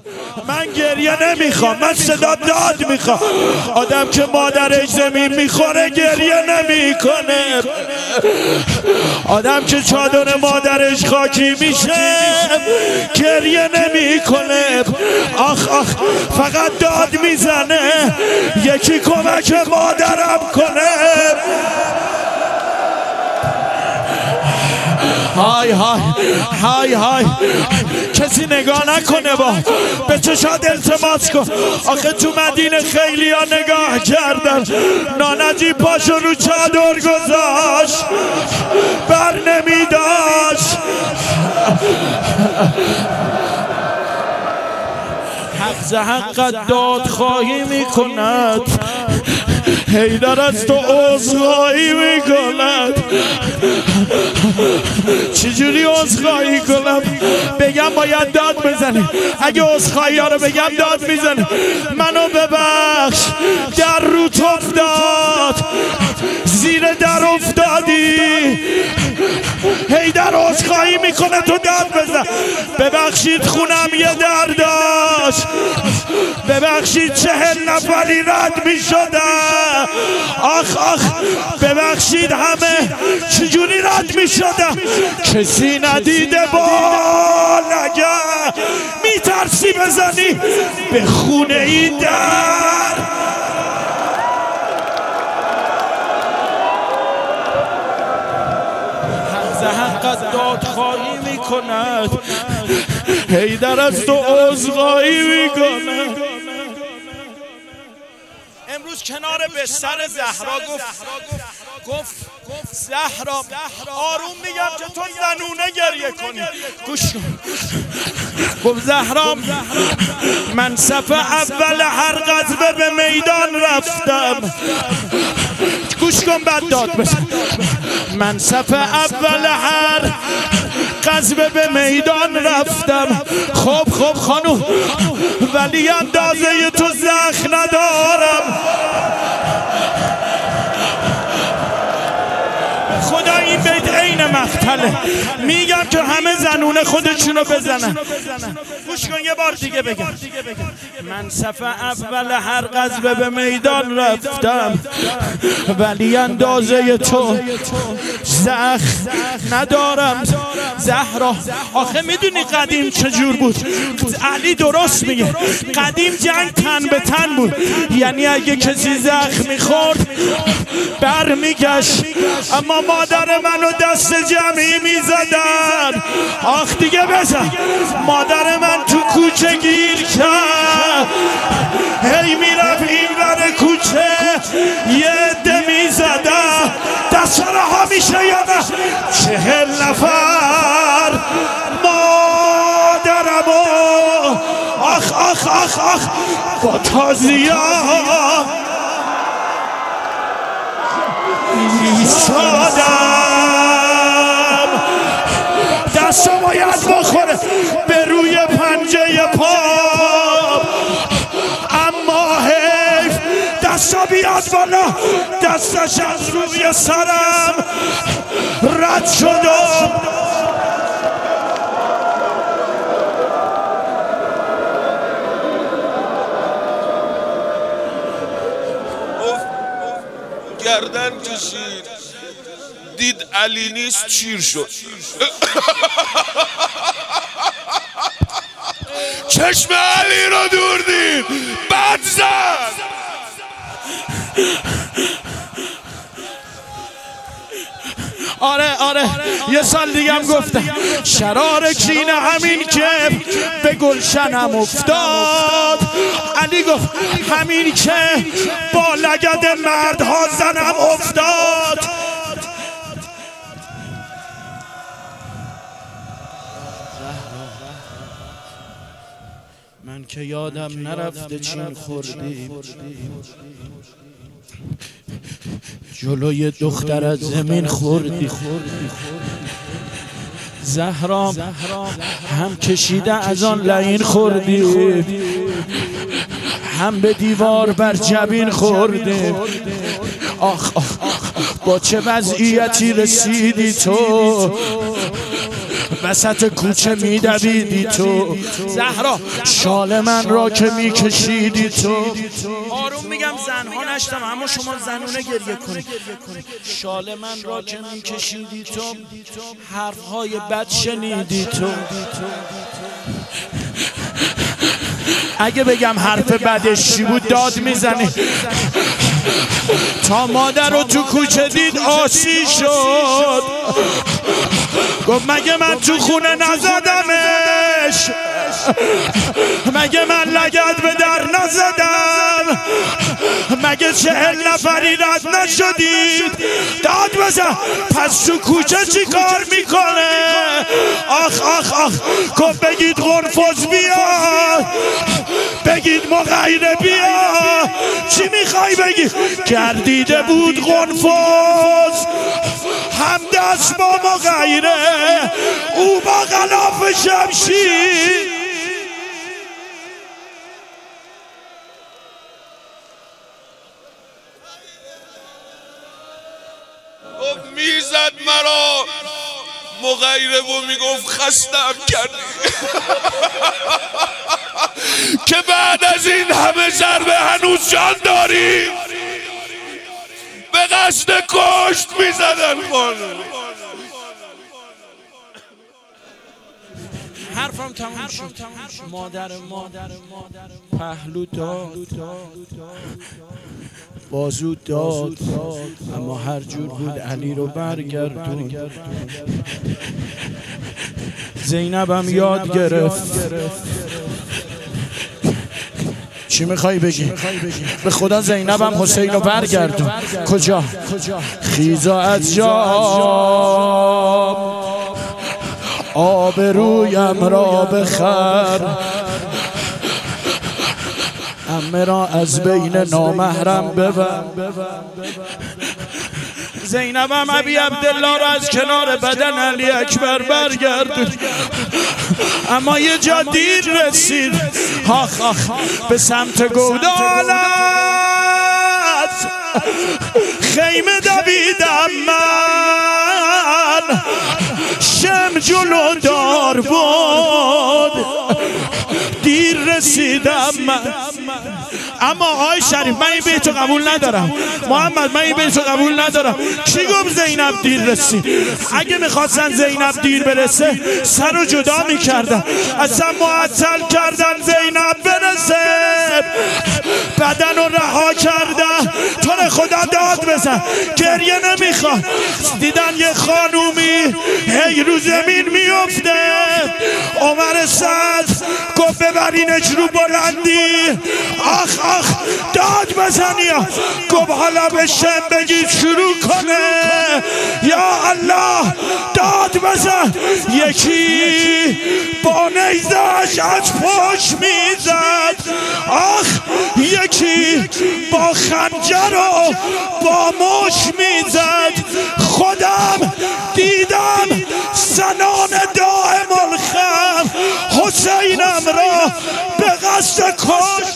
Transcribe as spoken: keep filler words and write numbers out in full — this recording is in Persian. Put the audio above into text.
من گریه نمیخوام، من صدا داد میخوام. آدم که مادرش زمین میخوره گریه نمیکنه. آدم که چادر مادرش خاکی میشه گریه نمیکنه. آخ آخ فقط داد میزنه یکی کمک مادرم کنه. های های های های کسی نگاه نکنه با به چشات التماس کن. آخه تو مدینه خیلی ها نگاه کردن. نانجی پاشو رو چادر گذاشت بر نمی داشت. حق ز حقت داد خواهی میکند. حیدر از تو عذرخواهی میکند. چجوری عذرخواهی کنم؟ بگم باید داد بزنی. اگه عذرخواهی ها رو بگم داد میزنی. منو ببخش در روت افتاد زیر در افتادی. حیدر عذرخواهی میکنه تو داد بزن. ببخشید خونم یه در داشت. ببخشید چهل نفری رد میشدن. آخ آخ ببخشید همه چجوری رد میشدن. کسی ندیده با نگه میترسی بزنی به خونه این در. حقت داد خواهی میکند. حیدر از تو عذرخواهی میکند. امروز کنار بستر زهرا گفت گفت زهرا آروم میگم که تو زنونه گریه کنی. گوش کن. گفت زهرا من صف اول هر غزوه به میدان رفتم. گوش کن بعد داد بزن. من صف اول هر غزوه به میدان رفتم. خب خب خانوم ولی اندازه تو زخم ندارم. خدا این بیت عین مقتله. میگم که همه زنونه خودشونو بزنن. گوش کن یه بار دیگه بگم. من صف اول هر غزوه به میدان رفتم ولی اندازه تو زخم ندارم. زهرا آخه میدونی قدیم چجور بود؟ علی درست میگه. قدیم جنگ تن به تن بود. یعنی اگه کسی زخم میخورد برمیگشت. اما مادر منو دست جمعی میزدن. آخ دیگه بزن. مادر من تو کوچه گیر کرد. هی میرفت این ور کوچه یه عده میزدن. دستارها میشه یا نه؟ چهل نفر مادرمو آخ آخ آخ آخ با تازیان ایستادم. دستو باید بخوره به روی پنجه پا. اما حیف دستا بیاد بالا. دستش از روی سرم رد شدم. گردن کشید دید علی نیست چیر شد. چشم علی رو دور دید بد زد. آره آره یه سال دیگه هم گفتم شرار کینه همین که به گلشنم افتاد. علی گفت همین که با لگد مردها زنم افتاد. من که یادم نرفته چین خوردی جلوی دختر از زمین خوردی. زهرا هم کشیده از آن لعین خوردی هم به دیوار بر جبین خوردی. آخ آخ با چه وضعیتی رسیدی تو. وسط کوچه میدویدی تو، زهرا شال من را که میکشیدی تو. آروم میگم زنها نشتم اما شما زنونه گریه کنید. شال من را که میکشیدی تو، حرفهای بد شنیدی تو. اگه بگم حرف بدش چی بود داد میزنی. تا مادر رو تو کوچه دید آسی شد، گفت مگه من تو خونه نزدمش، مگه من لگد به در نزدم، مگه چهل نفری رد نشدید داد بزن. پس تو کوچه چی کار میکنه؟ آخ آخ آخ. گفت بگید غرفوز بیا، بگید مغیره بیا. چی میخوای بگی؟ گردیده بود غرفوز هم دست با مغیره، او با غلاف شمشیر. میزد مرا مغیره و میگفت خستم کردی که بعد از این همه ضربه هنوز جان داری. به قصد کشت میزدن خانم. حرفم تموم شد. مادر مادر پهلو داد، بازو داد، اما هر جور بود علی رو برگردون. زینبم یاد گرفت. چی میخوای بگی؟ به خدا زینبم حسین رو برگردون. کجا؟ خیزا از جا آبرویم را بخر، عمه را از بین نامحرم ببر. زینبم ابی عبدالله را از کنار بدن علی اکبر برگردون، اما یه جا دیر رسید. آخ آخ. به سمت گودالت خیمه دویدم من، شم جلو دار بود، دیر رسیدم من. اما آی شریف من این بیتو قبول ندارم. محمد من این بیتو قبول ندارم. کی گفت زینب دیر رسید؟ اگه میخواستن زینب دیر برسه سر رو جدا میکردن، اصلا معطل کردن زینب برسه، بدن رو رها کردن. تو رو خدا داد بزن، گریه نمیخواد. دیدن یه خانومی هی رو زمین میفته، عمر سعد گفت ببرینش رو بلندی. آخ آخ. داد بزنی. گفت حالا به شم بگید شروع کنه. یا الله. داد بزن. یکی با نیزش از پشت میزد، آخ. یکی با خنجر و با مش میزد. خودم دیدم زنان دائم الخم حسینم را به قصد کشت